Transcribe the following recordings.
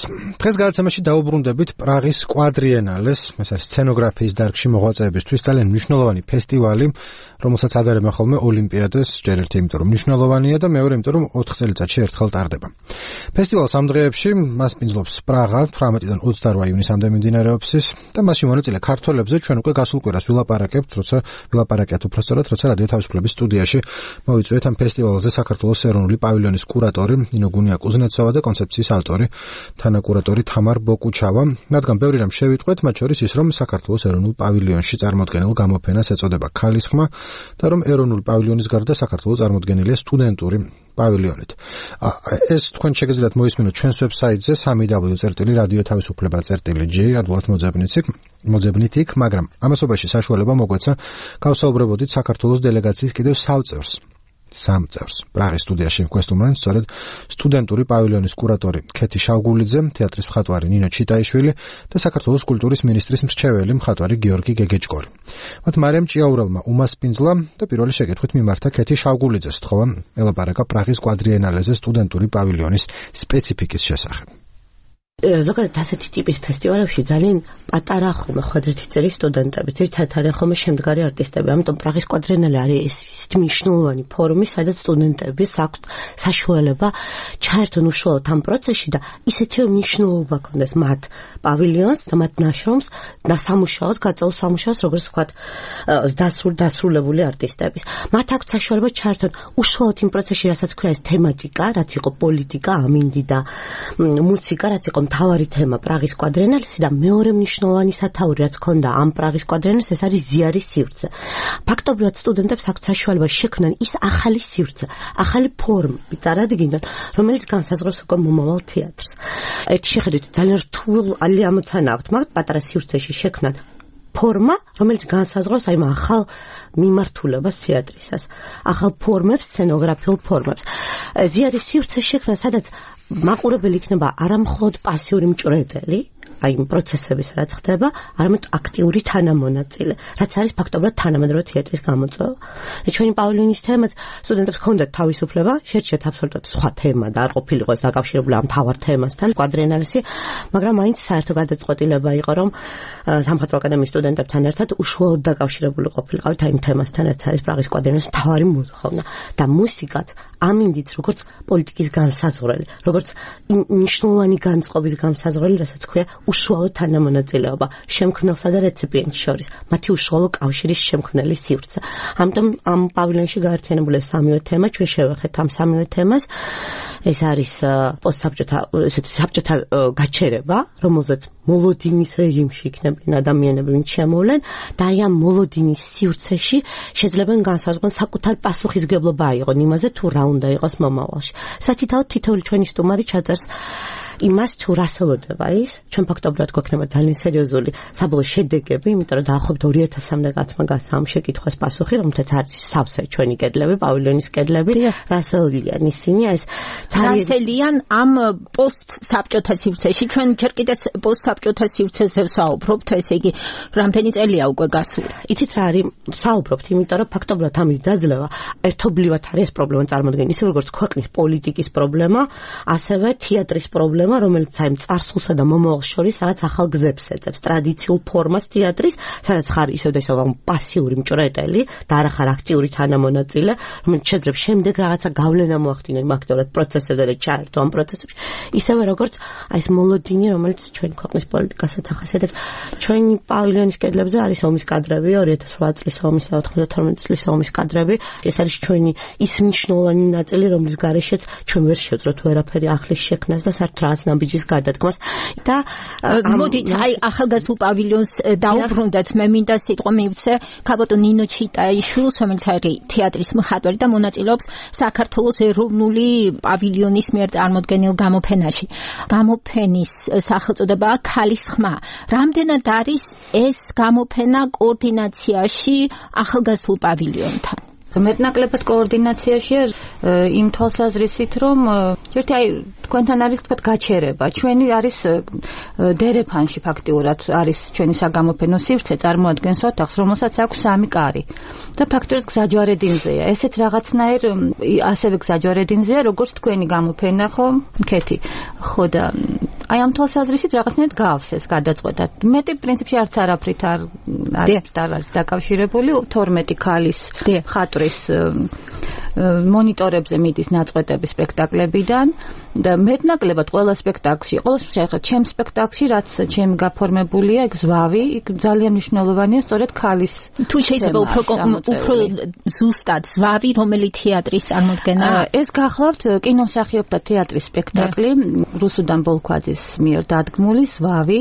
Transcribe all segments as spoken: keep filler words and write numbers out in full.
დღეს გადაცემაში დაუბრუნდებით პრაღის კვადრიენალეს, ეს არის სცენოგრაფიის დარგში მოღვაწეებისთვის ძალიან მნიშვნელოვანი ფესტივალი, რომელსაც ადარებენ ხოლმე ოლიმპიადას, ჯერ ერთი იმიტომ რომ მნიშვნელოვანია და მეორე იმიტომ რომ ოთხ წელიწადში ერთხელ ტარდება. ფესტივალს ამ დღეებში მას პინძლობს პრაღა თვრამეტიდან ოცდარვა ივნისამდე მიმდინარეობს და მასში მონაწილე ქართველებზე ჩვენ უკვე გასულ კვირას ვილაპარაკებთ, როცა ვილაპარაკეთ უბრალოდ, როცა რადიო თავისუფლების სტუდიაში მოვიწვიეთ ამ ფესტივალზე საქართველოს ეროვნული პავილიონის კურატორი ნინო გუნია-კუზნეცოვა და კონცეფციის ავტორი თანაკურატორი თამარ ბოკუჩავა. რადგან ბევრი რამ შევიტყვეთ, მათ შორის ის, რომ საქართველოს ეროვნულ პავილიონში წარმოდგენილ გამოფენას ეწოდება ქალისხმა და რომ ეროვნული პავილიონის გარდა საქართველოს წარმოდგენილია სტუდენტური პავილიონით. ეს თქვენ შეგიძლიათ მოისმინოთ ჩვენს ვებსაიტზე სამი დაბლიუ წერტილი რადიო თავისუფლება წერტილი ჯი ადვილად მოძებნით იქ, მაგრამ ამასობაში საშუალება მოგვეცა გავსაუბრებოდით საქართველოს დელეგაციის კიდევ სავწევრს. სამ წევრს. პრაღის სტუდიაში გვესტუმრნენ სწორედ სტუდენტური პავილიონის კურატორი ქეთი შავგულიძე, თეატრის მხატვარი ნინო ჩიტაიშვილი და საქართველოს კულტურის მინისტრის მრჩეველი მხატვარი გიორგი გეგეჭკორი. მათ მარიამ ჭიაურელმა უმასპინძლა და პირველი შეკითხვით მიმართა ქეთი შავგულიძეს, თხოვა ელაპარაკა პრაღის კვადრიენალეზე სტუდენტური პავილიონის სპეციფიკის შესახებ. ზოგადად ასეთი ტიპის ფესტივალებში ძალიან პატარა ხოლმე ხვედრითი წერის სტუდენტები, ძირითადად არიან ხოლმე შემდგარი არტისტები, ამიტომ პრაღის კვადრიენალე არის ისეთი მნიშვნელოვანი ფორუმი, სადაც სტუდენტების აქვს საშუალება ჩაერთონ უშუალოდ ამ პროცესში და ისეთივე მნიშვნელობა ჰქონდეს მათ პავილიონს და მათ ნაშრომს და სამუშაოს, გაწეულ სამუშაოს, როგორც ვთქვათ, დასრულ დასრულებული არტისტების. მათ აქვს საშუალება ჩაერთონ უშუალოდ იმ პროცესში, რასაც ქვია ეს თემატიკა, რაც იყო პოლიტიკა, ამინდი და მუსიკა, რაც იყო მთავარი თემა პრაღის კვადრიენალესში და მეორე მნიშვნელოვანი სათაური რაც ჰქონდა ამ პრაღის კვადრიენალეს ეს არის ზიარის სივრცე. ფაქტობრივად სტუდენტებს აქვს საშუალება შექმნან ის ახალი სივრცე, ახალი ფორმები წარადგინონ, რომელიც განსაზღვროს უკვე მომავალ თეატრს. ერთი შეხედვით ძალიან რთული ამოცანა აქვს, მაგრამ პატარა სივრცეში შექმნათ ფორმა, რომელიც განსაზღვროს აი ახალ მიმართულებას თეატრისას, ახალ ფორმებს, სცენოგრაფიულ ფორმებს. ზიარის სივრცე შექმნა, სადაც მაყურებელი იქნება არა მხოლოდ პასიური მჭრეტელი, აი იმ პროცესების რაც ხდება, არამედ აქტიური თანამონაწილე, რაც არის ფაქტობრივად თანამედროვე თეატრის გამოწვევა. ჩვენი პავილიონის თემაც სტუდენტებს ჰქონდათ თავისუფლება, შეერჩიათ აბსოლუტურად სხვა თემა და არ ყოფილიყო ეს დაკავშირებული ამ მთავარ თემასთან, კვადრიენალესი, მაგრამ მაინც საერთო გადაწყვეტილება იყო, რომ სამხატვრო აკადემიის სტუდენტებთან ერთად უშუალოდ დაკავშირებული ყოფილიყავით აი იმ თემასთან, რაც არის პრაღის კვადრიენალეს მთავარი მოთხოვნა და მუსიკაც ამინდით როგორც პოლიტიკის განსაზღვრელი, როგორც მნიშვნელოვანი განწყობის განსაზღვრელი, რასაც ქვია უშუალო თანამონაწილეობა შემქმნელსა და რეციპიენტს შორის, მათი უშუალო კავშირის შემქმნელი სივრცე. ამიტომ ამ პავილიონში გაერთიანებული სამივე თემა, ჩვენ შევეხეთ ამ სამივე თემას. ეს არის პოსტსაბჭოთა ესეთი საბჭოთა გაჩერება, რომელზეც მოლოდინის რეჟიმში იქნებიან ადამიანები, ვინც შემოვლენ და აი ამ მოლოდინის სივრცეში შეძლებენ განსაზღვრონ საკუთარ პასუხისგებლობა აიღონ იმაზე თუ რა უნდა იყოს მომავალში. სათითაოდ თითოეული ჩვენი სტუმარი ჩაწერს იმას თუ რას ელოდება ის, ჩვენ ფაქტობრივად გვექნება ძალიან სერიოზული საბოლოო შედეგები, იმიტომ რომ დაახლოებით ორი ათასამდე კაცმა გასცა ამ შეკითხვას პასუხი, რომელთაც არის სავსე ჩვენი კედლები, პავილიონის კედლები, რას ელიან ისინი, ეს რასელიან ამ პოსტსაბჭოთა სივრცეში, ჩვენ ჯერ კიდევ პოსტსაბჭოთა სივრცეზე ვსაუბრობთ, ესე იგი, რამდენი წელია უკვე გასული. იცით რა არის, ვსაუბრობთ, იმიტომ რომ ფაქტობრივად ამის დაძლევა ერთობლივად არის ეს პრობლემა წარმოადგენს, ისე როგორც ქვეყნის პოლიტიკის პრობლემა, ასევე თეატრის პრობლემა, რომელიც აი წარსულსა და მომავალს შორის რაღაც ახალ გზებს ეძებს, ტრადიციულ ფორმას თეატრის, სადაც ხარ ისევ და ისევ პასიური მჭრეტელი და არა ხარ აქტიური თანამონაწილე, რომელიც შეძლებს შემდეგ რაღაცა გავლენა მოახდინო იმ აქტიურად პროცესებზე და ჩაერთო ამ პროცესებში, ისევე როგორც აი ეს მოლოდინი, რომელიც ჩვენი ქვეყნის პოლიტიკასაც ახასიათებს. ჩვენი პავილიონის კედლებზე არის ომის კადრები, ორი ათას რვა წლის ომის და ოთხმოცდათორმეტი წლის ომის კადრები. ეს არის ჩვენი ის მნიშვნელოვანი ნაწილი, რომლის გარეშეც ჩვენ ვერ შევძლებთ ვერაფერი ახლის შექმნას და საერთოდ რაღაც ნაბიჯის გადადგმას და მოდით აი ახალგაზრდულ პავილიონს დაუბრუნდეთ. მე მინდა სიტყვა მივცე ქალბატონ ნინო ჩიტაიშვილს, რომელიც არის თეატრის მხატვარი და მონაწილეობს საქართველოს ეროვნული პავილიონის მიერ წარმოდგენილ გამოფენაში. გამოფენის სახელწოდებაა ქალის ხმა. რამდენად არის ეს გამოფენა კოორდინაციაში ახალგაზრდულ პავილიონთან? მეტნაკლებად კოორდინაციაშია იმ თვალსაზრისით, რომ ერთი აი თქვენთან არის თქვა გაჩერება. ჩვენი არის დერეფანში ფაქტიურად არის ჩვენი საგამოფენო სივრცე წარმოადგენს ოთახს, რომელსაც აქვს სამი კარი. და ფაქტიურად გზაჯვარედინზეა. ესეც რაღაცნაირ ასევე გზაჯვარედინზეა, როგორც თქვენი გამოფენა ხო, კეთი. ხო და აი ამ თვალსაზრისით რაღაცნაირად გავს ეს გადაწყვეტა. მეტი პრინციპში არც არაფრით არ არის დაკავშირებული, თორმეტი ქალის ხატვრის მონიტორებზე მიდის ნაწყვეტები სპექტაკლებიდან და მეტნაკლებად ყველა სპექტაკლში, ყველა შეიძლება ჩემ სპექტაკლში, რაც ჩემი გაფორმებულია, ეგ ზვავი, იქ ძალიან მნიშვნელოვანია სწორედ ქალის. თუ შეიძლება უფრო უფრო ზუსტად ზვავი, რომელი თეატრის წარმოდგენა? ეს გახლავთ კინომსახიობთა თეატრის სპექტაკლი, რუსუდან ბოლქვაძის მიერ დადგმული ზვავი.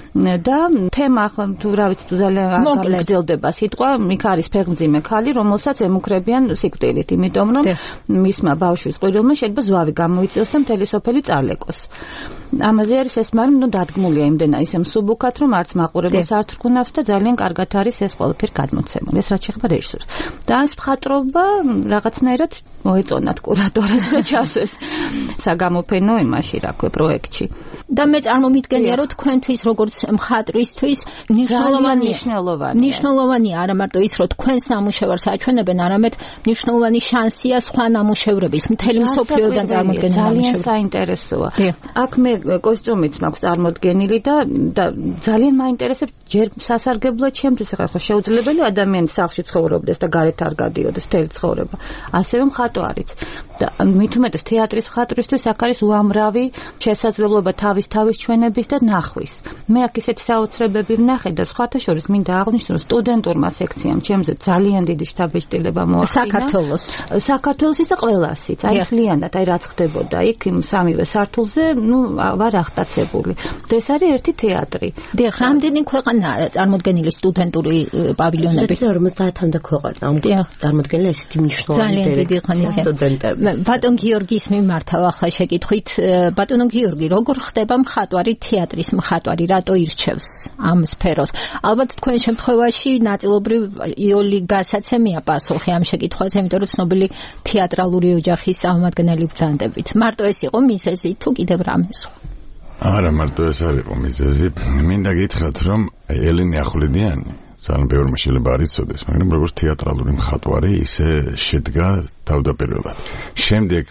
და თემა ახლა თუ რა ვიცი თუ ძალიან გაგრძელდება სიტყვა, იქ არის ფეხმძიმე ქალი, რომელსაც ემუქრებიან სიკვდილით, იმიტომ რომ მისმა ბავშვის ყვირილმა შეიძლება ზვავი გამოიწვიოს და მთელი სოფელი წარლეკოს. ამაზე არის ეს, მაგრამ ნუ დადგმულია იმდენა ისე მსუბუქად, რომ არც მაყურებელს არ თრგუნავს და ძალიან კარგად არის ეს ყველაფერი გადმოცემული. ეს რაც შეეხება რეჟისორს. და ეს მხატვრობა რაღაცნაირად მოეწონათ კურატორებს და ჩასვეს საგამოფენო იმაში, რა ქვია, პროექტში. და მე წარმომიდგენია, რომ თქვენთვის როგორც მხატვრისთვის მნიშვნელოვანია მნიშვნელოვანია არა მარტო ის, რომ თქვენს ნამუშევარს აჩვენებენ, არამედ მნიშვნელოვანი შანსია სხვა ნამუშევრების მთელი მსოფლიოდან წარმოდგენილი ნამუშევრები. ძალიან საინტერესოა. აქ მე კოსტიუმიც მაქვს წარმოდგენილი და და ძალიან მაინტერესებს ჯერ სასარგებლო ჩემთვის, ახლა შეუძლებელი ადამიანი სახლში ცხოვრობდეს და გარეთ არ გადიოდეს მთელი ცხოვრება. ასევე მხატვარიც. და მით უმეტეს თეატრის მხატვრისთვის აქ არის უამრავი შესაძლებლობა თავის თავის ჩვენების და ნახვის. მე აქ ისეთი საოცრებები ვნახე და სხვათა შორის მინდა აღვნიშნო, რომ სტუდენტურმა სექციამ ჩემზე ძალიან დიდი შთაბეჭდილება მოახდინა. საქართველოს. საქართველოსის და ყველასიც. აი ხლიანად, აი რაც ხდებოდა იქ სამივე სართულზე, ნუ ვარ აღტაცებული. ეს არის ერთი თეატრი. დიახ, რამდენი ქვეყანა წარმოდგენილი სტუდენტური პავილიონები? ორმოცდაათამდე ქვეყანა. წარმოდგენილი ესეთი მნიშვნელოვანი სტუდენტები. ბატონ გიორგის მიმართავ ახლა შეკითხვით, ბატონო გიორგი, როგორ ხდება მხატვარი თეატრის მხატვარი, რატო ირჩევს ამ სფეროს? ალბათ თქვენ შემთხვევაში ნაწილობრივ იოლი გასაცემია პასუხი ამ შეკითხვაზე, იმიტომ რომ ცნობილი თეატრალური ოჯახის წარმომადგენელი ბრძანდებით. მარტო ეს იყო მიზეზი თუ კიდევ რამე სხვა? არა, მარტო ეს არ იყო მიზეზი. მინდა გითხრათ, რომ ელენე ახვლედიანი ძალიან ბევრმა შეიძლება არ იცოდეს, მაგრამ როგორც თეატრალური მხატვარი ისე შედგა თავდაპირველად. შემდეგ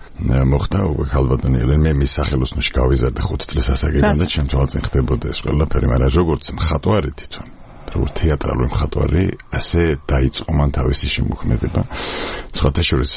მოხდა უკვე ქალბატონი ელენე, მე მის სახელოსნოში გავიზარდა ხუთი წლის ასაკიდან და ჩემ თვალწინ ხდებოდა ეს ყველაფერი, მაგრამ როგორც მხატვარი თვითონ, როგორც თეატრალური მხატვარი, ასე დაიწყო მან თავისი შემოქმედება. სხვათა შორის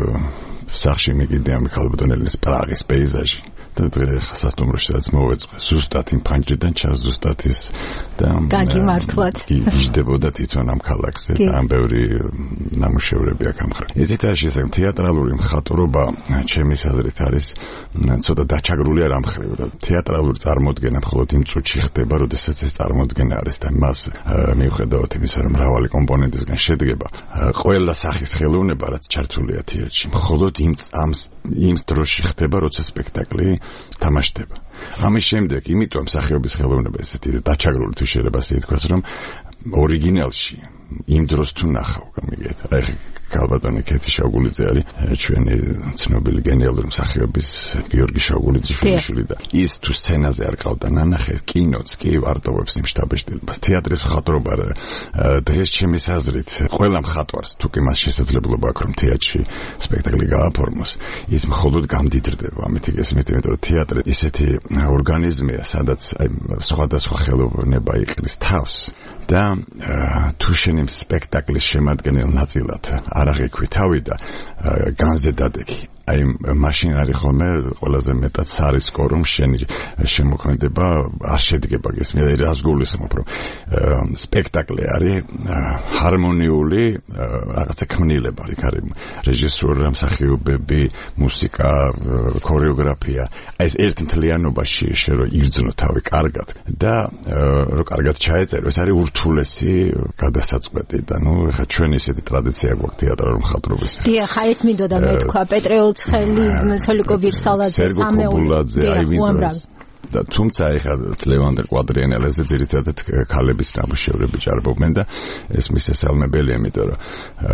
სახში მიგდია ქალბატონი ელენეს პრაღის პეიზაჟი. და სასტუმროშიც მოვეწყო ზუსტად იმ ფანჯრიდან ჩას ზუსტად ის და გაგიმართლად გიждდებოდა თვითონ ამ ქალაქზე ძალიან ბევრი ნამუშევრები აქ ამხრა. ესეთ არის შესაძლებელი თეატრალური მხატვრობა ჩემის აზრით არის ცოტა დაჩაგრული არ ამხრივ და თეატრალური წარმოდგენა მხოლოდ იმ წუთში ხდება, როდესაც ეს წარმოდგენა არის და მას მიუხედავად იმისა, რომ მრავალი კომპონენტისგან შედგება, ყველა სახის ხელოვნება რაც ჩართულია თეატრში, მხოლოდ იმ წამს იმ დროში ხდება, როცა სპექტაკლი თამაშდება. ამის შემდეგ, იმიტომ მსახიობის ხელოვნება ესეთი დაჩაგრული თუ შეიძლება ასე ითქვას, რომ ორიგინალში იმ დროს თუ ნახავ, გამიგეთ. აი ქალბატონი კეთი შაუგულიძე არის ჩვენი ცნობილი გენიალური მსახიობის გიორგი შაუგულიძის შვილი და ის თუ სცენაზე არ ყავდა ნანახეს, კინოც კი ვარტოვებს იმ შთაბეჭდილებას. თეატრის მხატვრობა დღეს ჩემის აზრით ყველა მხატვარს თუ კი მას შესაძლებლობა აქვს რომ თეატრში სპექტაკლი გააფორმოს, ის მხოლოდ გამდიდრდება. ამით გესმით, იმიტომ რომ თეატრი ისეთი ორგანიზმია, სადაც სხვადასხვა ხელოვნება იყრის თავს და თუ შენ იმ სპექტაკლის შემადგენელ ნაწილად არ აღიქვი თავი და განზე დადექი, აი მაშინ არის ხოლმე ყველაზე მეტად სარისკო, რომ შენი შემოქმედება არ შედგება. გესმით, რას გულისხმობ, რომ სპექტაკლი არის ჰარმონიული რაღაცა ქმნილება, იქ არის რეჟისორი, მსახიობები, მუსიკა, ქორეოგრაფია. აი ეს ერთ მთლიანობაში შე რო იგრძნო თავი კარგად და რო კარგად ჩაეწერო, ეს არის ურთულესი გადასაწყვეტი და ნუ ხა ჩვენ ისეთი ტრადიცია გვაქვს თეატრალურ მხატვრობის. დიახ, ეს მინდოდა მე თქვა პეტრე ოცხელი, სოლიკო ვირსალაძე, სამეული. უამრავი. და თუმცა ეხლა ლევანდერ კვადრიენელეზე ძირითადად ქალების ნამუშევრები ჭარბობენ და ეს მისასალმებელია, იმიტომ რომ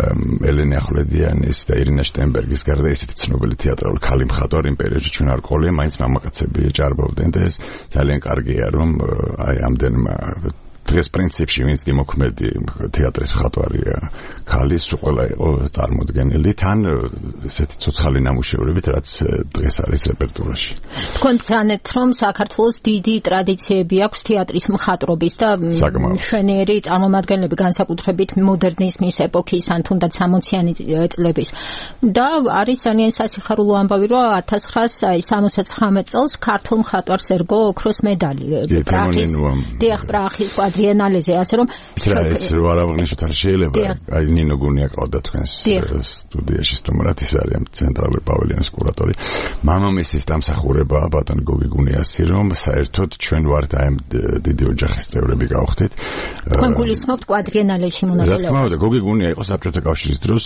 ელენე ახვლედიანის და ირინა შტენბერგის გარდა ესეთი ცნობილი თეატრალური ქალი მხატვარი იმ პერიოდში ჩვენ არ ყოლია, მაინც მამაკაცები ჭარბობდნენ და ეს ძალიან კარგია, რომ აი ამდენმა დღეს პრინციპში ვინც კი მოქმედი თეატრის მხატვარია ქალის ყველა იყო წარმოდგენილი თან ესეთი ცოცხალი ნამუშევრებით რაც დღეს არის რეპერტუარში. თქვენ ძანეთ რომ საქართველოს დიდი ტრადიციები აქვს თეატრის მხატვრობის და მშვენიერი წარმომადგენლები განსაკუთრებით მოდერნიზმის ეპოქის ან თუნდაც სამოციანი წლების და არის ძალიან სასიხარულო ამბავი რომ ათას ცხრაასა სამოცდაცხრამეტ წელს ქართულ მხატვარს ერგო ოქროს медаლი პრაღის დიახ პრაღის კვადრიენალეზე ასე რომ ეს რო არ აღნიშნოთ არ შეიძლება აი ნინო გუნია ყავდა თქვენს სტუდიაში სტუმრად ის არის ცენტრალური პავილიონის კურატორი მამამისის დამსახურებაა ბატონ გოგი გუნიასი რომ საერთოდ ჩვენ ვართ აი დიდი ოჯახის წევრები გავხდით თქვენ გულისხმობთ კვადრიენალეში მონაწილეობას რა თქმა უნდა გოგი გუნია იყო საბჭოთა კავშირის დროს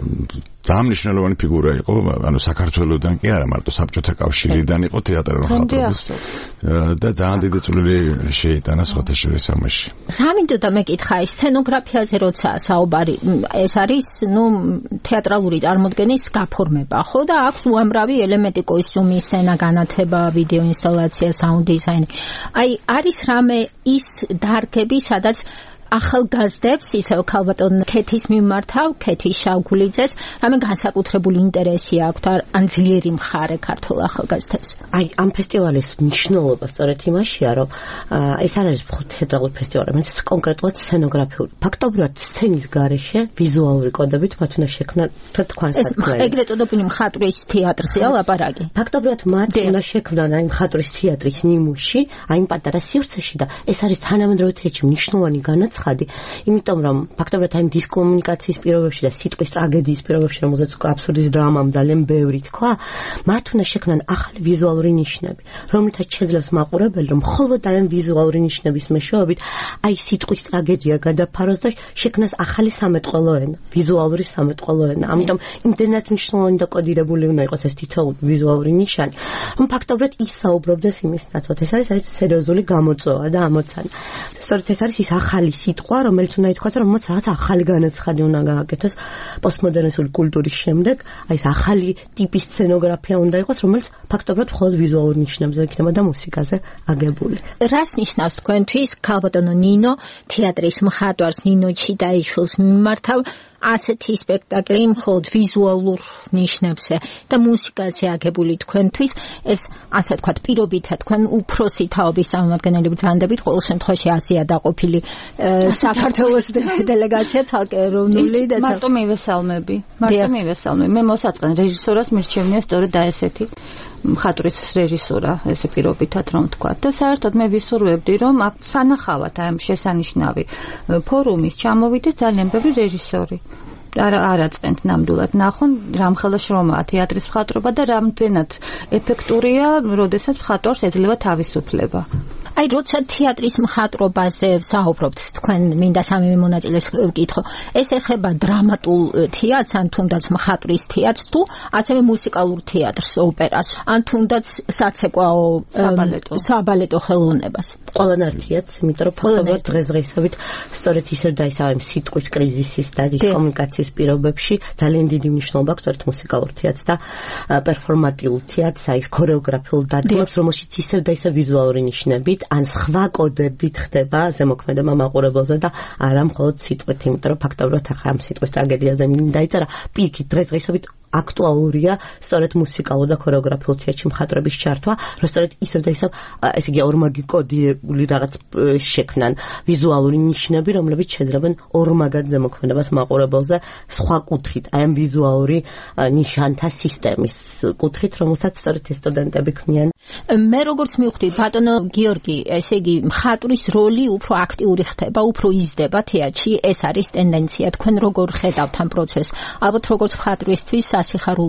ძალიან მნიშვნელოვანი ფიგურა იყო ანუ საქართველოსდან კი არა მარტო საბჭოთა კავშირიდან იყო თეატრალური მხატვრობის და ძალიან დიდი წვლილი შეიტანა სხვათა შორის ამაში რა მინდოდა მეკითხა ეს სცენოგრაფიაზე როცა საუბარი ეს არის ნუ თეატრალური წარმოდგენის გაფორმება ხო და აქვს უამრავი ელემენტი კოსტიუმი სცენა განათება ვიდეო ინსტალაცია საუნდ დიზაინი აი არის რამე ის დარგები სადაც ახალგაზრდებს ისევ ქალბატონ ქეთის მიმართავ ქეთის შავგულიძეს რამე განსაკუთრებული ინტერესი აქვთ ან ძლიერი მხარე ქართულ ახალგაზრდებს აი ამ ფესტივალის მნიშვნელობა სწორედ იმაშია რომ ეს არ არის თეატრალური ფესტივალი მაგრამ ეს კონკრეტულად სცენოგრაფიული ფაქტობრივად სცენის გარეშე ვიზუალური კოდებით მათ უნდა შექმნან თქვენ საქმე ეგრეთ წოდებული მხატვრის თეატრზეა ლაპარაკი ფაქტობრივად მათ უნდა შექმნან აი მხატვრის თეატრის ნიმუში აი პატარა სივრცეში და ეს არის თანამედროვე თეატრში მნიშვნელოვანი განაცხადი ხადი, იმიტომ რომ ფაქტობრივად აი დისკომუნიკაციის პირობებში და სიტყვის ტრაგედიის პირობებში, რომელზეც აბსურდის დრამამ ძალიან ბევრი თქვა, მათ უნდა შექმნან ახალი ვიზუალური ნიშნები, რომლითაც შეძლებს მაყურებელი, რომ მხოლოდ აი ვიზუალური ნიშნების მეშვეობით აი სიტყვის ტრაგედია გადაფაროს და შექმნას ახალი სამეთყველო ენა, ვიზუალური სამეთყველო ენა. ამიტომ იმდენად მნიშვნელოვანი და კოდირებული უნდა იყოს ეს თითოეული ვიზუალური ნიშანი, რომ ფაქტობრივად ის საუბრობდეს იმის ნაცვლად. ეს არის სერიოზული გამოწვევა და ამოცანა. სწორედ ეს არის ის ახალი სიტყვა, რომელიც უნდა ითქვას, რომ მოც რაღაც ახალი განაცხადი უნდა გააკეთოს პოსტმოდერნისტული კულტურის შემდეგ, აი ეს ახალი ტიპის სცენოგრაფია უნდა იყოს, რომელიც ფაქტობრივად მხოლოდ ვიზუალურ ნიშნებზე იქნება და მუსიკაზე აგებული. რას ნიშნავს თქვენთვის ქალბატონო ნინო თეატრის მხატვარს ნინო ჩიტაიშვილს მიმართავ ასეთი სპექტაკლი მხოლოდ ვიზუალურ ნიშნებზე და მუსიკაზე აგებული თქვენთვის ეს ასე ვთქვათ პირობითა თქვენ უფროსი თაობის წარმომადგენელი ბრძანდებით ყოველ შემთხვევაში აზია დაყოფილი საქართველოს დელეგაცია ცალკე ეროვნული და მარტო მივესალმები მარტო მივესალმები მე მოსაწყენ რეჟისორას მირჩევნია სწორედ და ესეთი მხატვრის რეჟისორა ესე პირობითად რომ ვთქვა და საერთოდ მე ვისურვებდი რომ სანახავად აი ამ შესანიშნავი ფორუმის ჩამოვიდეს ძალიან ბევრი რეჟისორი არა არაწყენთ ნამდვილად ნახონ რამხელა შრომაა თეატრის მხატვრობა და რამდენად ეფექტურია როდესაც მხატვარს ეძლევა თავისუფლება აი როცა თეატრის მხატვრობაზე ვსაუბრობთ თქვენ მინდა სამივე მონაწილეს ვკითხო ეს ეხება დრამატულ თეატრს ან თუნდაც მხატვრის თეატრს თუ ასევე მუსიკალურ თეატრს ოპერას ან თუნდაც საცეკვაო საბალეტო საბალეტო ხელოვნებას ყველანაირად იმიტომ რომ ფაქტობრივად დღესდღეობით სწორედ ისევ და ისევ იმ სიტყვის კრიზისის და კომუნიკაციის პირობებში ძალიან დიდი მნიშვნელობა აქვს სწორედ მუსიკალურ თეატრს და პერფორმატიულ თეატრს აი ქორეოგრაფიულ დადგმებს რომელშიც ისევ და ისევ ვიზუალური ნიშნებით ან სხვა კოდებით ხდება ზემოქმედება მაყურებელზე და არა მხოლოდ სიტყვით, იმიტომ რომ ფაქტობრივად ახლა ამ სიტყვის ტრაგედიაზე დაიწერა პირიქით დღესდღეობით აქტუალურია სწორედ მუსიკალურ და ქორეოგრაფიულ თეატრში მხატვრების ჩართვა, რომ სწორედ ისევ და ისევ ესე იგი ორმაგი კოდირებული რაღაც შექმნან ვიზუალური ნიშნები, რომლებიც შეძლებენ ორმაგად ზემოქმედებას მაყურებელზე სხვა კუთხით, აი ამ ვიზუალური ნიშანთა სისტემის კუთხით, რომელსაც სწორედ ეს სტუდენტები ქმნიან. მე როგორც მივხვდი, ბატონო გიორგი, ესე იგი მხატვრის როლი უფრო აქტიური ხდება, უფრო იზრდება თეატრში, ეს არის ტენდენცია. თქვენ როგორ ხედავთ ამ პროცესს? ალბათ როგორც მხატვრისთვის სასიხარულოა.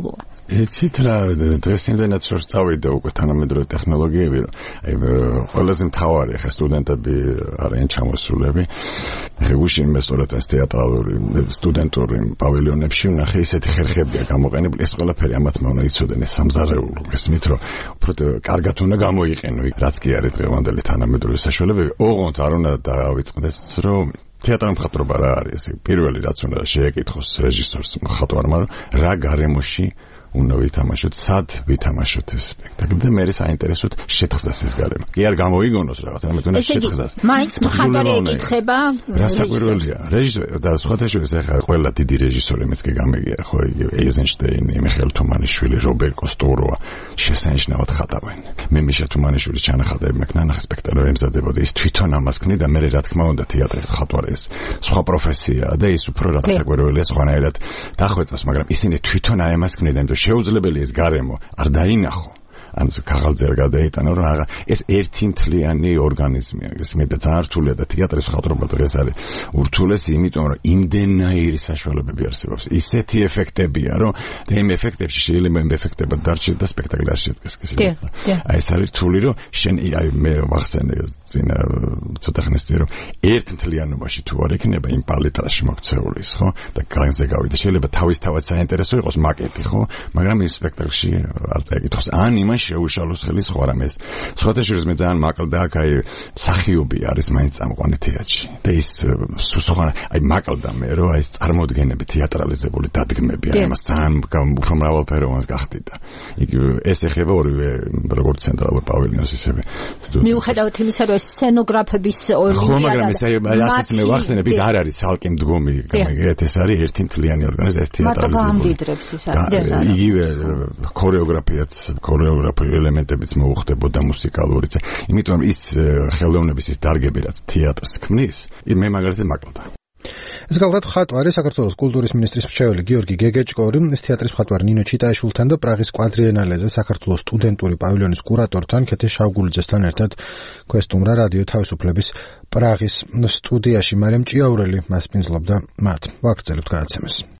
იცით რა, დღეს იმდენად შორს წავიდა უკვე თანამედროვე ტექნოლოგიები, რომ აი ყველაზე მთავარი ხა სტუდენტები არიან ჩამოსულები. ხე გუშინ მესწორებთან თეატრალური სტუდენტური პავილიონებში ვნახე ისეთი ხერხებია გამოყენებული, ეს ყველაფერი ამათმა უნდა იცოდნენ სამზარეულო. ესმით რომ უფრო კარგად უნდა გამოიყენო იქ, რაც კი არის დღევანდელი თანამედროვე საშუალებები. ოღონდ არ უნდა დავიწყდეს რომ თეატრალურ მხატვრობა რა არის? პირველი რაც უნდა შეეკითხოს რეჟისორს მხატვარმა, რა გარემოში უნდა ვითამაშოთ, სად ვითამაშოთ ეს სპექტაკლი და მე საინტერესოდ შეთხზას ეს გარემო. კი არ გამოიგონოს რაღაც, ამიტომ უნდა შეთხზას. მაინც მხატვარი ეკითხება რასაკვირველია. რეჟისორი და სხვათა შორის ახლა ყველა დიდი რეჟისორი მეც კი გამიგია, ხო, ეიზენშტეინი, მიხეილ თუმანიშვილი, რობერ კოსტოროა შესანიშნავად ხატავენ. მე მიშა თუმანიშვილის ჩანახატები მაქვს ნანახი სპექტაკლი ემზადებოდა, ის თვითონ ამას ქმნიდა, მე რა თქმა უნდა თეატრის მხატვარი ეს სხვა პროფესიაა და ის უფრო რასაკვირველია სხვანაირად დახვეწავს, მაგრამ ისინი თვითონ აი ამას ქმნიდნენ. შეუძლებელი ეს გარემო არ დაინახო. ან ქაღალდზე არ გადაიტანო, რომ ეს ერთი მთლიანი ორგანიზმია. ეს მე და ძალიან რთულია და თეატრის მხატვრობა დღეს არის ურთულესი, იმიტომ რომ იმდენაირი საშუალებები არსებობს. ისეთი ეფექტებია, რომ და იმ ეფექტებში შეიძლება იმ ეფექტებად დარჩეს და სპექტაკლი არ შედგეს. აი ეს არის რთული, რომ შენ აი მე ვახსენე წინა ცოტა ხნის წინ რომ ერთ მთლიანობაში თუ არ ექნება იმ პალეტრაში მოქცეული, ხო? და განზე გავიდა. შეიძლება თავისთავად საინტერესო იყოს მაკეტი, ხო? მაგრამ იმ სპექტაკლში არ წაიკითხოს. ან იმან შეუშალოს ხელი სხვა რამეს. სხვათა შორის მე ძალიან მაკლდა აქ აი მსახიობი არის მაინც წამყვანი თეატრში. და ის სხვა აი მაკლდა მე რომ აი ეს წარმოდგენები თეატრალიზებული დადგმები აი მას ძალიან უფრო მრავალფეროვანს გახდიდა. იქ ეს ეხება ორივე როგორც ცენტრალურ პავილიონს ისევე სტუდიას. მიუხედავად იმისა რომ სცენოგრაფების ორგანიზაცია. ხო, მაგრამ ეს აი ასეც მე ვახსენებ, ის არ არის ცალკე მდგომი, გამიგეთ, ეს არის ერთი მთლიანი ორგანიზაცია, ეს თეატრალიზებული. იგივე ქორეოგრაფიაც, ქორეოგრაფია ელემენტებიც მოუხდებოდა მუსიკალურიც. იმიტომ რომ ის ხელოვნების ის დარგები რაც თეატრს ქმნის, მე მაგალითად მაკლდა. ეს გახლავთ მხატვარი საქართველოს კულტურის მინისტრის მრჩეველი გიორგი გეგეჭკორი, ეს თეატრის მხატვარი ნინო ჩიტაიშვილთან და პრაღის კვადრიენალეზე საქართველოს სტუდენტური პავილიონის კურატორთან ქეთე შავგულიძესთან ერთად ქვესტუმრა რადიო თავისუფლების პრაღის სტუდიაში მარიამ ჭიაურელი მასპინძლობდა მათ. ვაგრძელებთ გადაცემას.